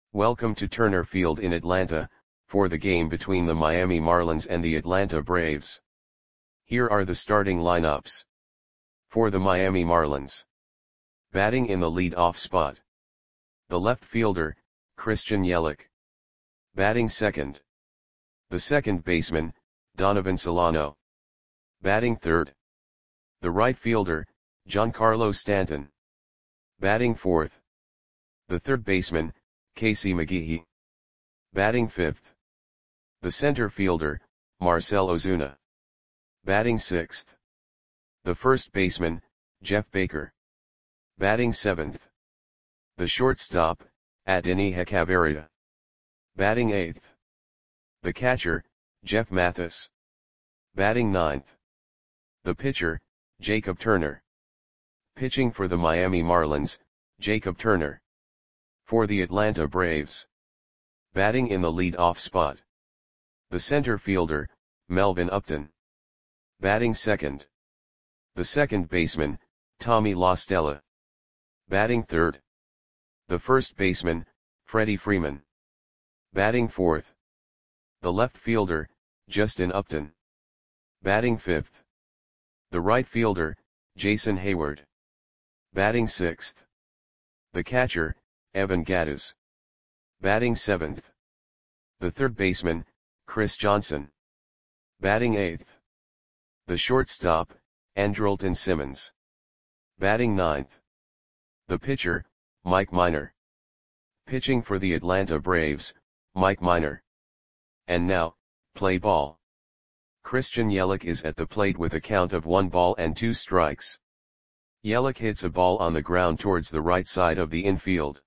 Welcome to Turner Field in Atlanta, for the game between the Miami Marlins and the Atlanta Braves. Here are the starting lineups. For the Miami Marlins. Batting in the lead-off spot. The left fielder, Christian Yelich. Batting second. The second baseman, Donovan Solano. Batting third. The right fielder, Giancarlo Stanton. Batting fourth. The third baseman, Casey McGehee. Batting fifth. The center fielder, Marcell Ozuna. Batting sixth. The first baseman, Jeff Baker. Batting seventh. The shortstop, Adeiny Hechavarria. Batting eighth. The catcher, Jeff Mathis. Batting ninth. The pitcher, Jacob Turner. Pitching for the Miami Marlins, Jacob Turner. For the Atlanta Braves. Batting in the lead-off spot. The center fielder, Melvin Upton. Batting second. The second baseman, Tommy La Stella. Batting third. The first baseman, Freddie Freeman. Batting fourth. The left fielder, Justin Upton. Batting fifth. The right fielder, Jason Heyward. Batting sixth. The catcher, Evan Gattis. Batting seventh. The third baseman, Chris Johnson. Batting eighth. The shortstop, Andrelton Simmons. Batting ninth. The pitcher, Mike Minor. Pitching for the Atlanta Braves, Mike Minor. And now, play ball. Christian Yelich is at the plate with a count of 1 ball and 2 strikes. Yelich hits a ball on the ground towards the right side of the infield.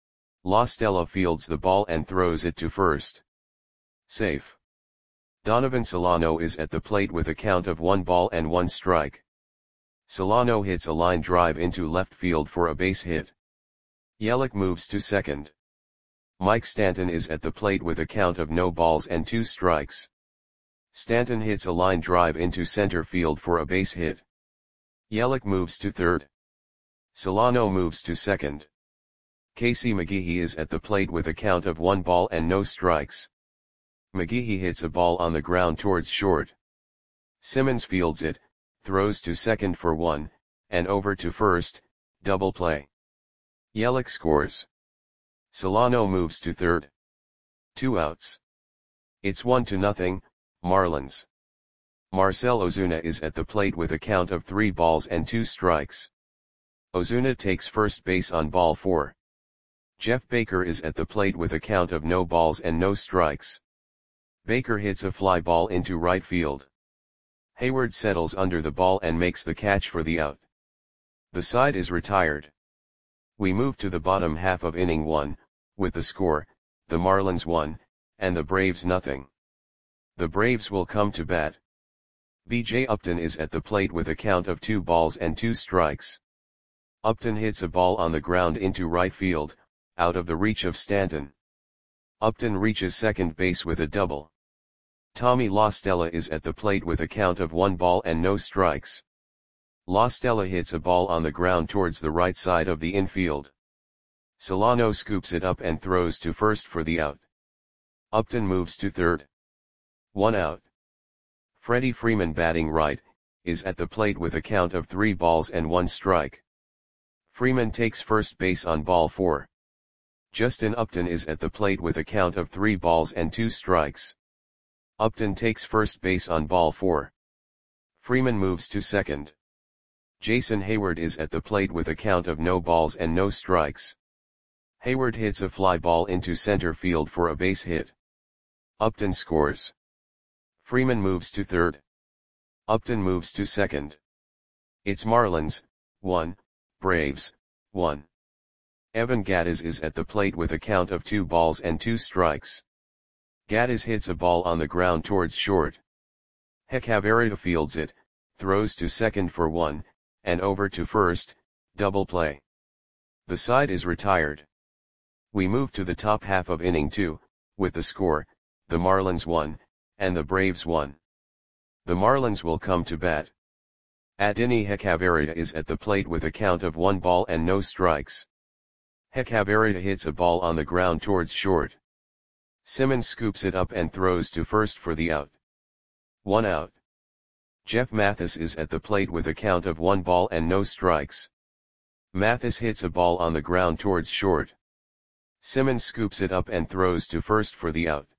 La Stella fields the ball and throws it to first. Safe. Donovan Solano is at the plate with a count of 1 ball and 1 strike. Solano hits a line drive into left field for a base hit. Yelich moves to second. Mike Stanton is at the plate with a count of no balls and 2 strikes. Stanton hits a line drive into center field for a base hit. Yelich moves to third. Solano moves to second. Casey McGehee is at the plate with a count of 1 ball and no strikes. McGehee hits a ball on the ground towards short. Simmons fields it, throws to second for 1, and over to first, double play. Yelich scores. Solano moves to third. 2 outs. It's 1-0, Marlins. Marcell Ozuna is at the plate with a count of 3 balls and 2 strikes. Ozuna takes first base on ball 4. Jeff Baker is at the plate with a count of no balls and no strikes. Baker hits a fly ball into right field. Heyward settles under the ball and makes the catch for the out. The side is retired. We move to the bottom half of inning 1, with the score, the Marlins 1, and the Braves 0. The Braves will come to bat. B.J. Upton is at the plate with a count of 2 balls and 2 strikes. Upton hits a ball on the ground into right field, out of the reach of Stanton. Upton reaches second base with a double. Tommy La Stella is at the plate with a count of 1 ball and no strikes. La Stella hits a ball on the ground towards the right side of the infield. Solano scoops it up and throws to first for the out. Upton moves to third. 1 out. Freddie Freeman, batting right, is at the plate with a count of 3 balls and 1 strike. Freeman takes first base on ball 4. Justin Upton is at the plate with a count of 3 balls and 2 strikes. Upton takes first base on ball 4. Freeman moves to second. Jason Heyward is at the plate with a count of no balls and no strikes. Heyward hits a fly ball into center field for a base hit. Upton scores. Freeman moves to third. Upton moves to second. It's Marlins, 1, Braves, 1. Evan Gattis is at the plate with a count of 2 balls and 2 strikes. Gattis hits a ball on the ground towards short. Hechavarria fields it, throws to second for 1, and over to first, double play. The side is retired. We move to the top half of inning 2, with the score, the Marlins 1, and the Braves 1. The Marlins will come to bat. Adeiny Hechavarria is at the plate with a count of 1 ball and no strikes. Hechavarria hits a ball on the ground towards short. Simmons scoops it up and throws to first for the out. 1 out. Jeff Mathis is at the plate with a count of 1 ball and no strikes. Mathis hits a ball on the ground towards short. Simmons scoops it up and throws to first for the out.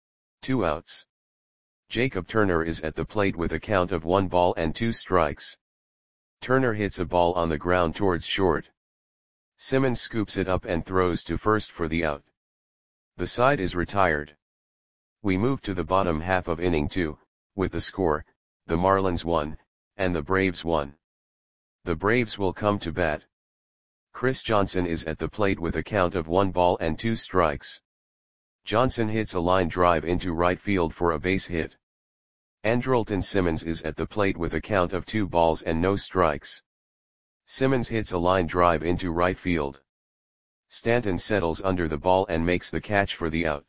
2 outs. Jacob Turner is at the plate with a count of 1 ball and 2 strikes. Turner hits a ball on the ground towards short. Simmons scoops it up and throws to first for the out. The side is retired. We move to the bottom half of inning 2, with the score, the Marlins 1, and the Braves 1. The Braves will come to bat. Chris Johnson is at the plate with a count of 1 ball and 2 strikes. Johnson hits a line drive into right field for a base hit. Andrelton Simmons is at the plate with a count of 2 balls and no strikes. Simmons hits a line drive into right field. Stanton settles under the ball and makes the catch for the out.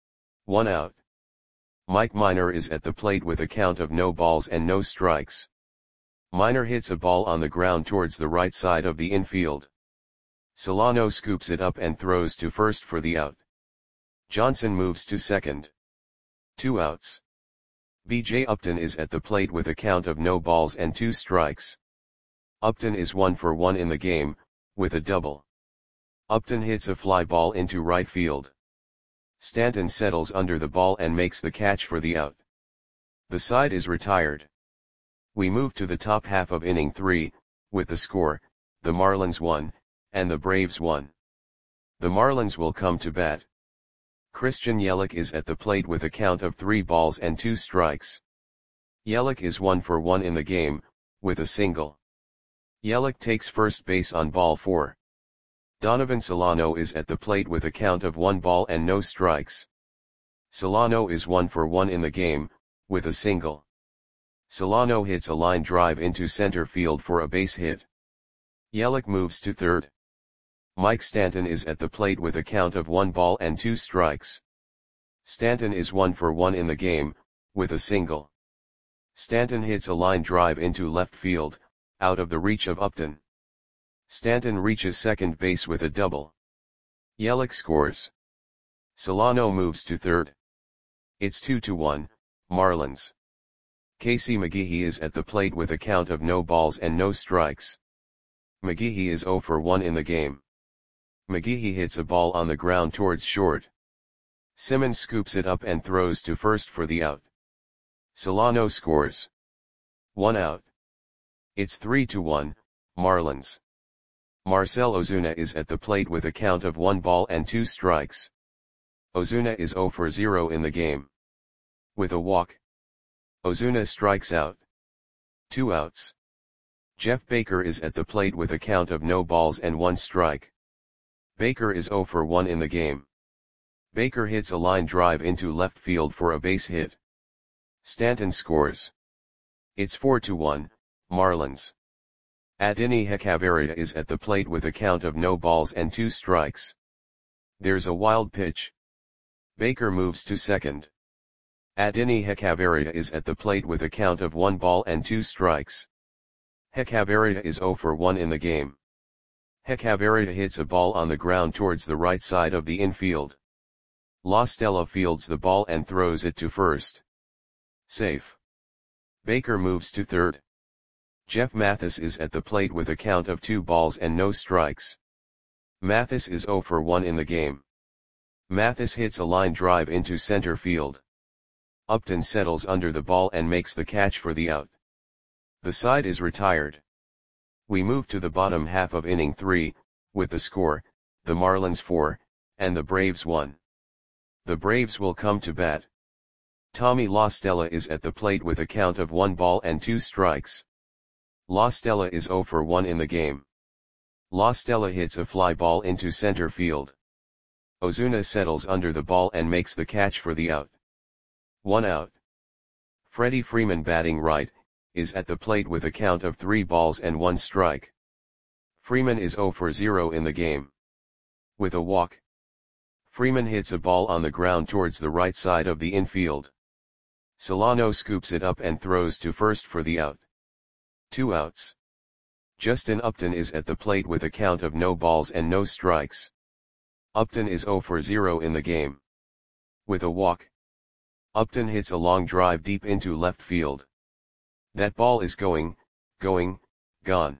1 out. Mike Minor is at the plate with a count of no balls and no strikes. Minor hits a ball on the ground towards the right side of the infield. Solano scoops it up and throws to first for the out. Johnson moves to second. 2 outs. B.J. Upton is at the plate with a count of no balls and 2 strikes. Upton is 1 for 1 in the game, with a double. Upton hits a fly ball into right field. Stanton settles under the ball and makes the catch for the out. The side is retired. We move to the top half of inning 3, with the score, the Marlins 1, and the Braves 1. The Marlins will come to bat. Christian Yelich is at the plate with a count of 3 balls and 2 strikes. Yelich is 1 for 1 in the game, with a single. Yelich takes first base on ball 4. Donovan Solano is at the plate with a count of 1 ball and no strikes. Solano is 1 for 1 in the game, with a single. Solano hits a line drive into center field for a base hit. Yelich moves to third. Mike Stanton is at the plate with a count of 1 ball and 2 strikes. Stanton is 1 for 1 in the game, with a single. Stanton hits a line drive into left field, out of the reach of Upton. Stanton reaches second base with a double. Yelich scores. Solano moves to third. It's 2-1, Marlins. Casey McGehee is at the plate with a count of no balls and no strikes. McGehee is 0 for 1 in the game. McGehee hits a ball on the ground towards short. Simmons scoops it up and throws to first for the out. Solano scores. 1 out. It's 3-1, Marlins. Marcell Ozuna is at the plate with a count of 1 ball and 2 strikes. Ozuna is 0 for 0 in the game. With a walk. Ozuna strikes out. 2 outs. Jeff Baker is at the plate with a count of no balls and 1 strike. Baker is 0 for 1 in the game. Baker hits a line drive into left field for a base hit. Stanton scores. It's 4-1, Marlins. Adeiny Hechavarria is at the plate with a count of no balls and 2 strikes. There's a wild pitch. Baker moves to second. Adeiny Hechavarria is at the plate with a count of 1 ball and 2 strikes. Hechavarria is 0 for 1 in the game. Hechavarria hits a ball on the ground towards the right side of the infield. La Stella fields the ball and throws it to first. Safe. Baker moves to third. Jeff Mathis is at the plate with a count of 2 balls and no strikes. Mathis is 0 for 1 in the game. Mathis hits a line drive into center field. Upton settles under the ball and makes the catch for the out. The side is retired. We move to the bottom half of inning 3, with the score, the Marlins 4, and the Braves 1. The Braves will come to bat. Tommy La Stella is at the plate with a count of 1 ball and 2 strikes. La Stella is 0 for 1 in the game. La Stella hits a fly ball into center field. Ozuna settles under the ball and makes the catch for the out. 1 out. Freddie Freeman, batting right, is at the plate with a count of 3 balls and 1 strike. Freeman is 0 for 0 in the game. With a walk. Freeman hits a ball on the ground towards the right side of the infield. Solano scoops it up and throws to first for the out. 2 outs. Justin Upton is at the plate with a count of no balls and no strikes. Upton is 0 for 0 in the game. With a walk. Upton hits a long drive deep into left field. That ball is going, gone.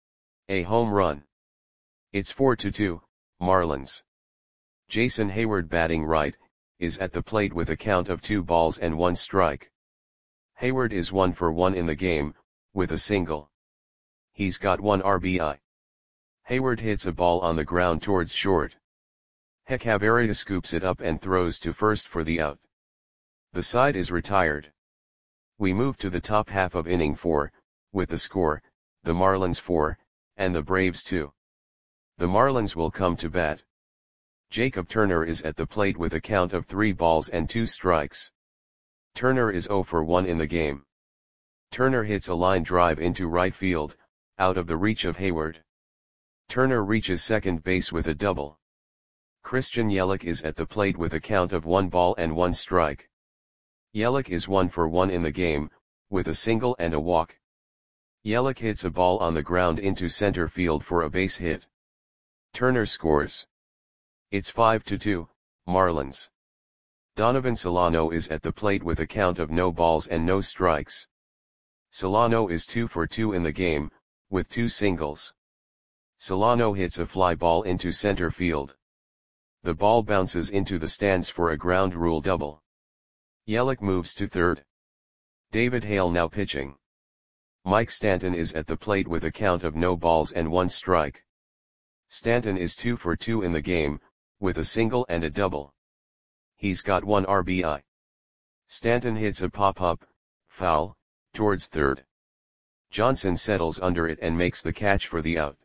A home run. It's 4-2, Marlins. Jason Heyward batting right, is at the plate with a count of 2 balls and 1 strike. Heyward is 1 for 1 in the game, with a single. He's got 1 RBI. Heyward hits a ball on the ground towards short. Hechavarria scoops it up and throws to first for the out. The side is retired. We move to the top half of inning 4, with the score, the Marlins 4, and the Braves 2. The Marlins will come to bat. Jacob Turner is at the plate with a count of 3 balls and 2 strikes. Turner is 0 for 1 in the game. Turner hits a line drive into right field, out of the reach of Heyward. Turner reaches second base with a double. Christian Yelich is at the plate with a count of 1 ball and 1 strike. Yelich is 1 for 1 in the game, with a single and a walk. Yelich hits a ball on the ground into center field for a base hit. Turner scores. It's 5-2, Marlins. Donovan Solano is at the plate with a count of no balls and no strikes. Solano is 2 for 2 in the game, with 2 singles. Solano hits a fly ball into center field. The ball bounces into the stands for a ground rule double. Yelich moves to third. David Hale now pitching. Mike Stanton is at the plate with a count of no balls and 1 strike. Stanton is 2 for 2 in the game, with a single and a double. He's got 1 RBI. Stanton hits a pop-up, foul, towards third. Johnson settles under it and makes the catch for the out.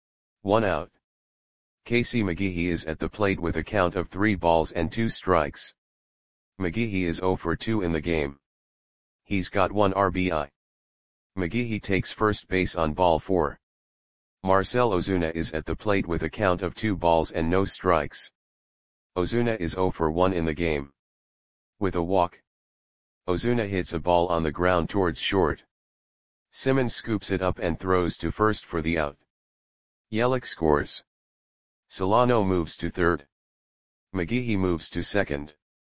1 out. Casey McGehee is at the plate with a count of 3 balls and 2 strikes. McGehee is 0 for 2 in the game. He's got 1 RBI. McGehee takes first base on ball 4. Marcell Ozuna is at the plate with a count of 2 balls and no strikes. Ozuna is 0 for 1 in the game. With a walk. Ozuna hits a ball on the ground towards short. Simmons scoops it up and throws to first for the out. Yelich scores. Solano moves to third. McGehee moves to second.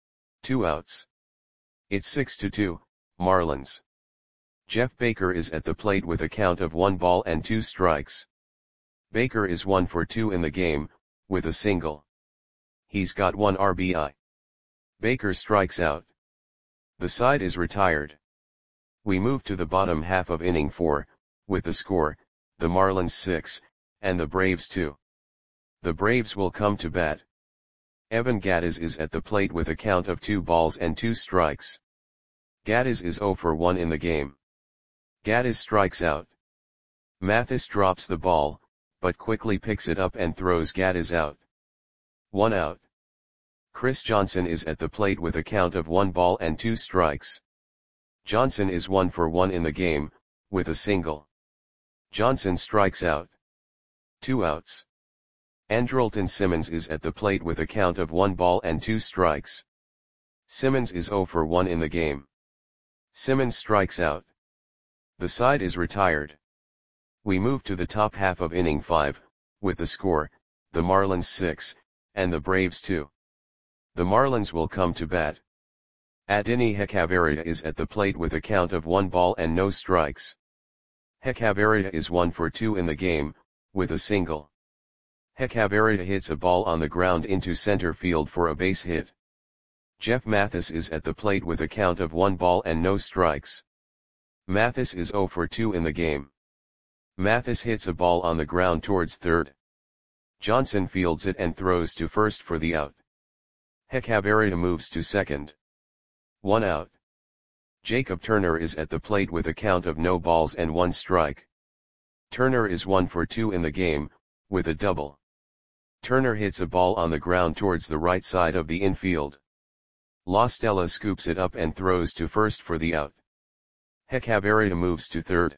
2 outs. It's 6-2, Marlins. Jeff Baker is at the plate with a count of 1 ball and 2 strikes. Baker is 1 for 2 in the game, with a single. He's got 1 RBI. Baker strikes out. The side is retired. We move to the bottom half of inning 4, with the score, the Marlins 6, and the Braves 2. The Braves will come to bat. Evan Gattis is at the plate with a count of 2 balls and 2 strikes. Gattis is 0 for 1 in the game. Gattis strikes out. Mathis drops the ball, but quickly picks it up and throws Gattis out. 1 out. Chris Johnson is at the plate with a count of 1 ball and 2 strikes. Johnson is 1 for 1 in the game, with a single. Johnson strikes out. 2 outs. Andrelton Simmons is at the plate with a count of 1 ball and 2 strikes. Simmons is 0 for 1 in the game. Simmons strikes out. The side is retired. We move to the top half of inning 5, with the score, the Marlins 6, and the Braves 2. The Marlins will come to bat. Adeiny Hechavarria is at the plate with a count of 1 ball and no strikes. Hechavarria is 1 for 2 in the game, with a single. Hechavarria hits a ball on the ground into center field for a base hit. Jeff Mathis is at the plate with a count of 1 ball and no strikes. Mathis is 0 for 2 in the game. Mathis hits a ball on the ground towards third. Johnson fields it and throws to first for the out. Hechavarria moves to second. 1 out. Jacob Turner is at the plate with a count of no balls and 1 strike. Turner is 1 for 2 in the game, with a double. Turner hits a ball on the ground towards the right side of the infield. La Stella scoops it up and throws to first for the out. Hechavarria moves to third.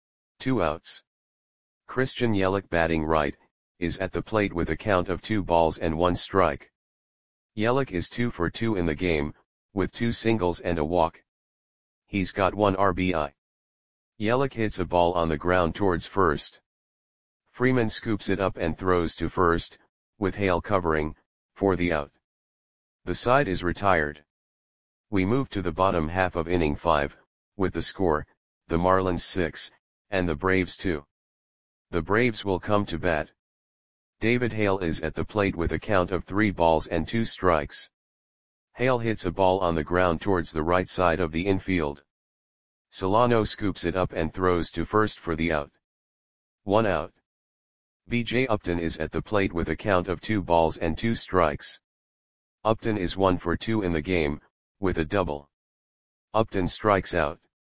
2 outs. Christian Yelich batting right, is at the plate with a count of 2 balls and 1 strike. Yelich is 2 for 2 in the game, with 2 singles and a walk. He's got 1 RBI. Yelich hits a ball on the ground towards first. Freeman scoops it up and throws to first, with Hale covering, for the out. The side is retired. We move to the bottom half of inning 5, with the score, the Marlins 6, and the Braves 2. The Braves will come to bat. David Hale is at the plate with a count of 3 balls and 2 strikes. Hale hits a ball on the ground towards the right side of the infield. Solano scoops it up and throws to first for the out. 1 out. B.J. Upton is at the plate with a count of 2 balls and 2 strikes. Upton is 1 for 2 in the game, with a double. Upton strikes out.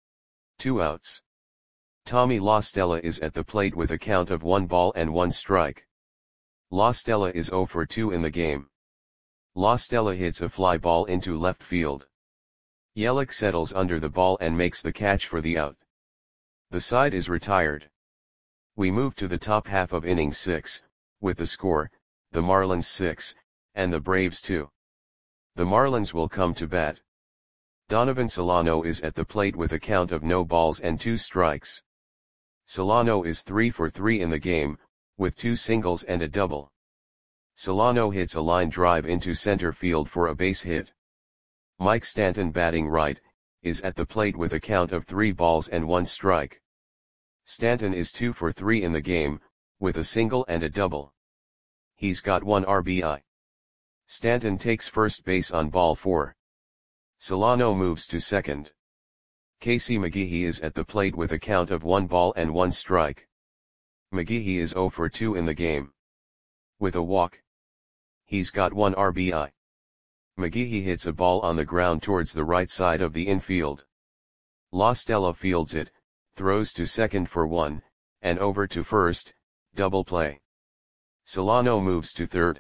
2 outs. Tommy La Stella is at the plate with a count of 1 ball and 1 strike. La Stella is 0 for 2 in the game. La Stella hits a fly ball into left field. Yelich settles under the ball and makes the catch for the out. The side is retired. We move to the top half of inning 6, with the score, the Marlins 6, and the Braves 2. The Marlins will come to bat. Donovan Solano is at the plate with a count of no balls and 2 strikes. Solano is 3 for 3 in the game, with 2 singles and a double. Solano hits a line drive into center field for a base hit. Mike Stanton, batting right, is at the plate with a count of 3 balls and 1 strike. Stanton is 2 for 3 in the game, with a single and a double. He's got 1 RBI. Stanton takes first base on ball 4. Solano moves to second. Casey McGehee is at the plate with a count of 1 ball and 1 strike. McGehee is 0 for 2 in the game. With a walk. He's got 1 RBI. McGehee hits a ball on the ground towards the right side of the infield. La Stella fields it, throws to second for 1, and over to first, double play. Solano moves to third.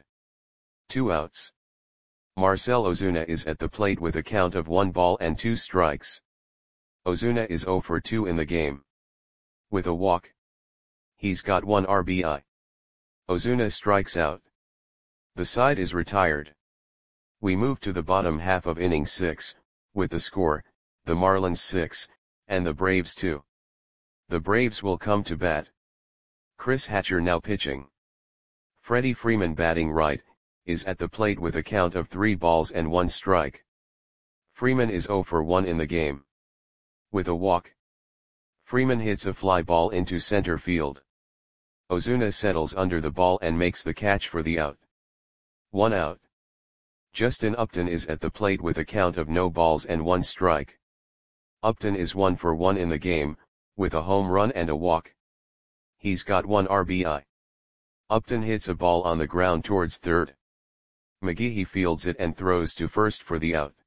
2 outs. Marcell Ozuna is at the plate with a count of 1 ball and 2 strikes. Ozuna is 0 for 2 in the game. With a walk. He's got 1 RBI. Ozuna strikes out. The side is retired. We move to the bottom half of inning 6, with the score, the Marlins 6, and the Braves 2. The Braves will come to bat. Chris Hatcher now pitching. Freddie Freeman, batting right, is at the plate with a count of 3 balls and 1 strike. Freeman is 0 for 1 in the game. With a walk. Freeman hits a fly ball into center field. Ozuna settles under the ball and makes the catch for the out. 1 out. Justin Upton is at the plate with a count of no balls and 1 strike. Upton is 1 for 1 in the game, with a home run and a walk. He's got 1 RBI. Upton hits a ball on the ground towards third. McGehee fields it and throws to first for the out.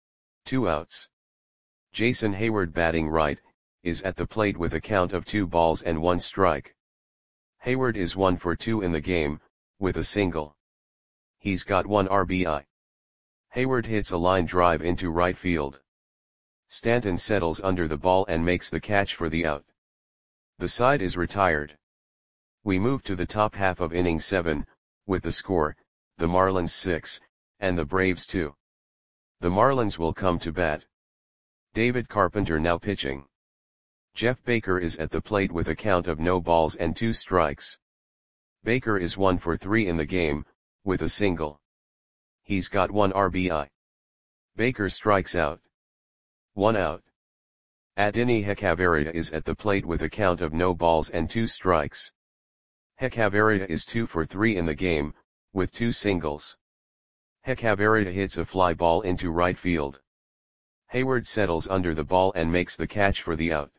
2 outs. Jason Hayward, batting right, is at the plate with a count of 2 balls and 1 strike. Hayward is 1 for 2 in the game, with a single. He's got 1 RBI. Hayward hits a line drive into right field. Stanton settles under the ball and makes the catch for the out. The side is retired. We move to the top half of inning 7, with the score, the Marlins 6, and the Braves 2. The Marlins will come to bat. David Carpenter now pitching. Jeff Baker is at the plate with a count of no balls and 2 strikes. Baker is 1 for 3 in the game, with a single. He's got 1 RBI. Baker strikes out. 1 out. Adeiny Hechavarria is at the plate with a count of no balls and 2 strikes. Hechavarria is 2 for 3 in the game, with 2 singles. Hechavarria hits a fly ball into right field. Hayward settles under the ball and makes the catch for the out.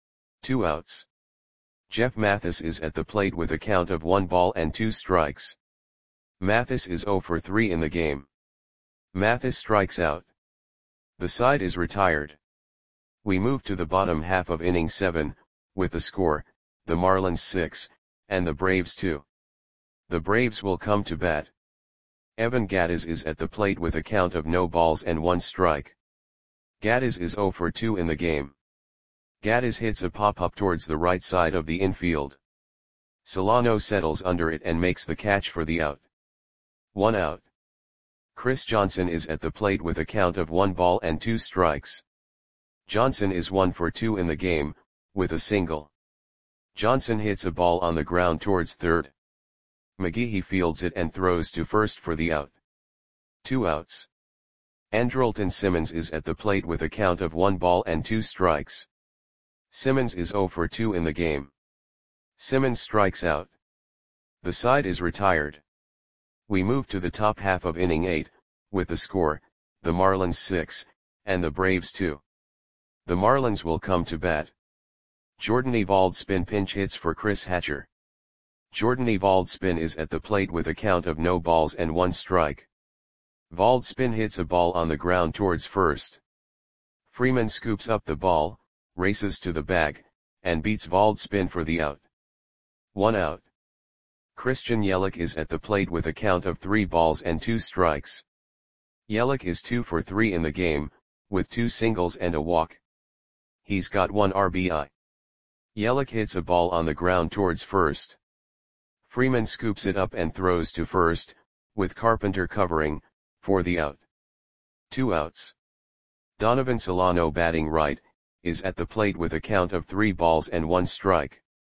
2 outs. Jeff Mathis is at the plate with a count of 1 ball and 2 strikes. Mathis is 0 for 3 in the game. Mathis strikes out. The side is retired. We move to the bottom half of inning 7, with the score, the Marlins 6, and the Braves 2. The Braves will come to bat. Evan Gattis is at the plate with a count of no balls and 1 strike. Gattis is 0 for 2 in the game. Gattis hits a pop-up towards the right side of the infield. Solano settles under it and makes the catch for the out. 1 out. Chris Johnson is at the plate with a count of 1 ball and 2 strikes. Johnson is 1 for 2 in the game, with a single. Johnson hits a ball on the ground towards third. McGehee fields it and throws to first for the out. 2 outs. Andrelton Simmons is at the plate with a count of 1 ball and 2 strikes. Simmons is 0 for 2 in the game. Simmons strikes out. The side is retired. We move to the top half of inning 8, with the score, the Marlins 6, and the Braves 2. The Marlins will come to bat. Jordan Evalds-Spin pinch hits for Chris Hatcher. Jordan Evalds-Spin is at the plate with a count of no balls and 1 strike. Evalds-Spin hits a ball on the ground towards first. Freeman scoops up the ball, races to the bag, and beats Evalds-Spin for the out. 1 out. Christian Yelich is at the plate with a count of 3 balls and 2 strikes. Yelich is 2 for 3 in the game, with 2 singles and a walk. He's got 1 RBI. Yelich hits a ball on the ground towards first. Freeman scoops it up and throws to first, with Carpenter covering, for the out. 2 outs. Donovan Solano, batting right, is at the plate with a count of 3 balls and 1 strike.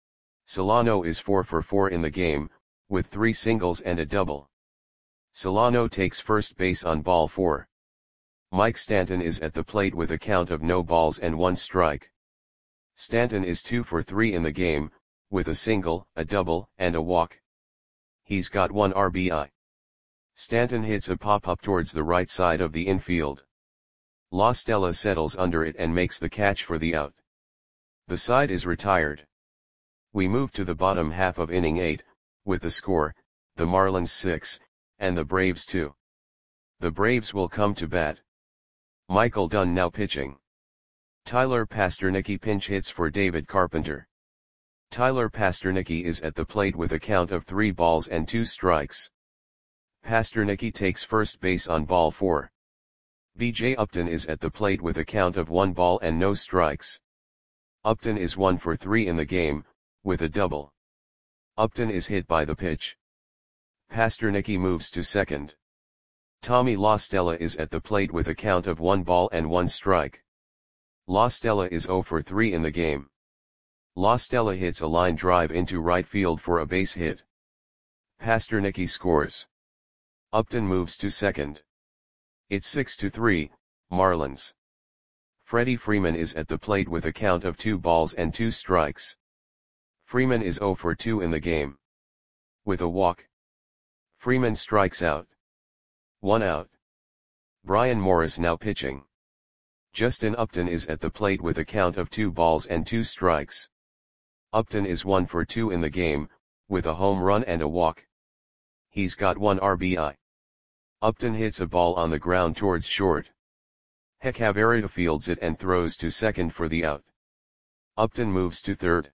Solano is 4 for 4 in the game, with 3 singles and a double. Solano takes first base on ball 4. Mike Stanton is at the plate with a count of no balls and 1 strike. Stanton is 2 for 3 in the game, with a single, a double, and a walk. He's got 1 RBI. Stanton hits a pop-up towards the right side of the infield. La Stella settles under it and makes the catch for the out. The side is retired. We move to the bottom half of inning 8, with the score, the Marlins 6, and the Braves 2. The Braves will come to bat. Michael Dunn now pitching. Tyler Pastornicky pinch hits for David Carpenter. Tyler Pastornicky is at the plate with a count of 3 balls and 2 strikes. Pastornicky takes first base on ball 4. B.J. Upton is at the plate with a count of 1 ball and no strikes. Upton is 1 for 3 in the game, with a double. Upton is hit by the pitch. Pastornicky moves to second. Tommy La Stella is at the plate with a count of 1 ball and 1 strike. La Stella is 0 for 3 in the game. La Stella hits a line drive into right field for a base hit. Pastornicky scores. Upton moves to second. It's 6-3, Marlins. Freddie Freeman is at the plate with a count of 2 balls and 2 strikes. Freeman is 0 for 2 in the game. With a walk. Freeman strikes out. 1 out. Brian Morris now pitching. Justin Upton is at the plate with a count of 2 balls and 2 strikes. Upton is 1 for 2 in the game, with a home run and a walk. He's got 1 RBI. Upton hits a ball on the ground towards short. Hechavarria fields it and throws to second for the out. Upton moves to third.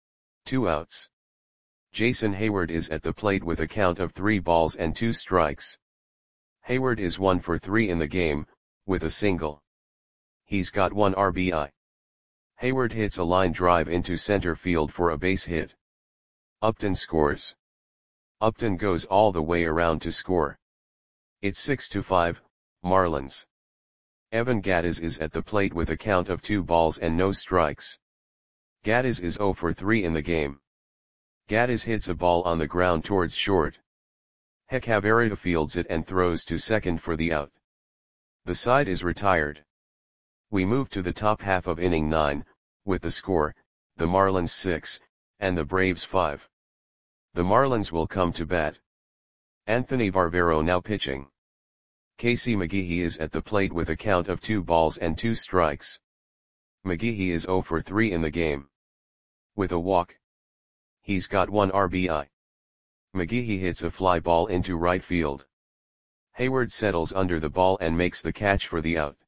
2 outs. Jason Hayward is at the plate with a count of 3 balls and 2 strikes. Hayward is 1 for 3 in the game, with a single. He's got 1 RBI. Hayward hits a line drive into center field for a base hit. Upton scores. Upton goes all the way around to score. It's 6-5, Marlins. Evan Gattis is at the plate with a count of 2 balls and no strikes. Gattis is 0 for 3 in the game. Gattis hits a ball on the ground towards short. Hechavarria fields it and throws to second for the out. The side is retired. We move to the top half of inning 9, with the score, the Marlins 6, and the Braves 5. The Marlins will come to bat. Anthony Varvero now pitching. Casey McGehee is at the plate with a count of 2 balls and 2 strikes. McGehee is 0 for 3 in the game. With a walk. He's got 1 RBI. McGehee hits a fly ball into right field. Hayward settles under the ball and makes the catch for the out.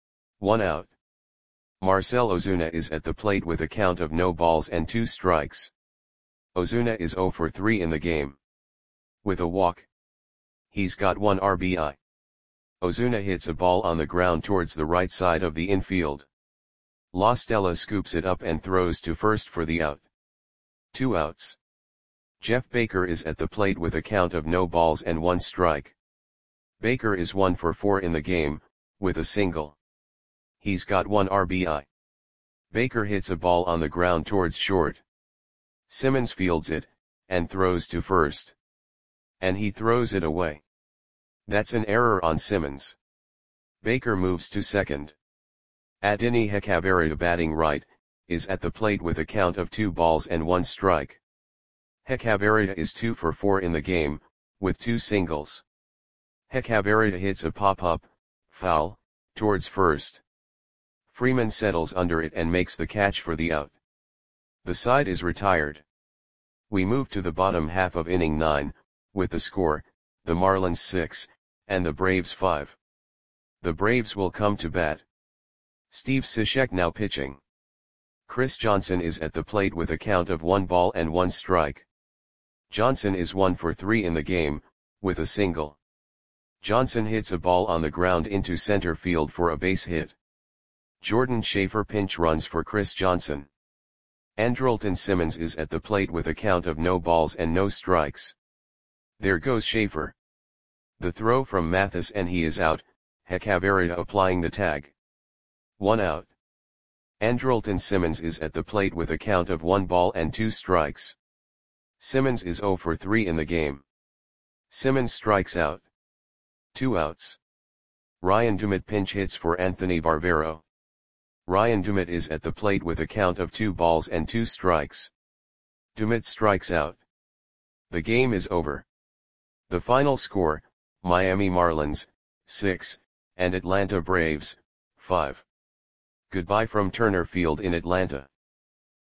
1 out. Marcell Ozuna is at the plate with a count of no balls and 2 strikes. Ozuna is 0 for 3 in the game. With a walk. He's got 1 RBI. Ozuna hits a ball on the ground towards the right side of the infield. La Stella scoops it up and throws to first for the out. 2 outs. Jeff Baker is at the plate with a count of no balls and 1 strike. Baker is 1 for 4 in the game, with a single. He's got 1 RBI. Baker hits a ball on the ground towards short. Simmons fields it, and throws to first. And he throws it away. That's an error on Simmons. Baker moves to second. Adini Hechavarita, batting right, is at the plate with a count of 2 balls and 1 strike. Hechavarita is 2 for 4 in the game, with 2 singles. Hechavarita hits a pop-up, foul, towards first. Freeman settles under it and makes the catch for the out. The side is retired. We move to the bottom half of inning 9, with the score, the Marlins 6, and the Braves 5. The Braves will come to bat. Steve Cishek now pitching. Chris Johnson is at the plate with a count of 1 ball and 1 strike. Johnson is 1 for 3 in the game, with a single. Johnson hits a ball on the ground into center field for a base hit. Jordan Schaefer pinch runs for Chris Johnson. Andrelton Simmons is at the plate with a count of no balls and no strikes. There goes Schaefer. The throw from Mathis and he is out, Hechavarita applying the tag. 1 out. Andrelton Simmons is at the plate with a count of 1 ball and 2 strikes. Simmons is 0 for 3 in the game. Simmons strikes out. 2 outs. Ryan Dumit pinch hits for Anthony Barbero. Ryan Dumit is at the plate with a count of 2 balls and 2 strikes. Dumit strikes out. The game is over. The final score, Miami Marlins, 6, and Atlanta Braves, 5. Goodbye from Turner Field in Atlanta.